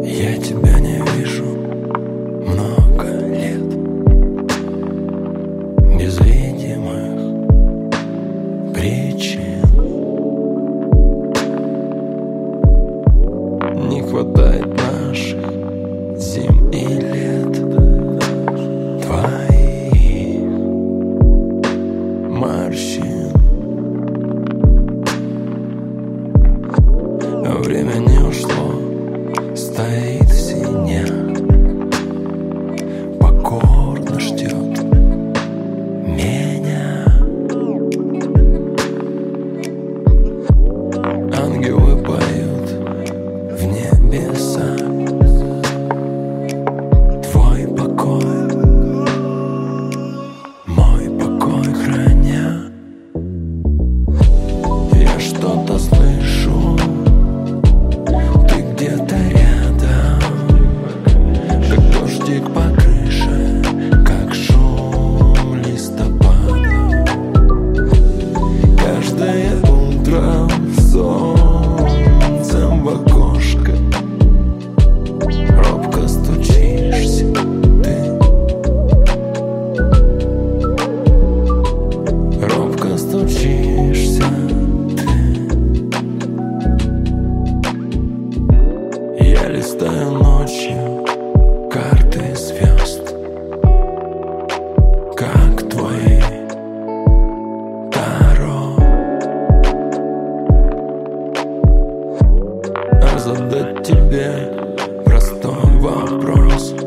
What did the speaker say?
Я тебя не вижу много лет, без видимых причин. Не хватает наших зим и лет, твоих морщин. Время не ушло, стоит в синях, покорно ждет меня. Ангелы поют в небеса твой покой, мой покой храня. Я что-то слышу, где-то рядом, как дождик по крыше, как шум листопада. Каждое утро солнцем в окошко робко стучишься ты, робко стучишься. Я листаю ночью карты звезд, как твои таро. А задать тебе простой вопрос: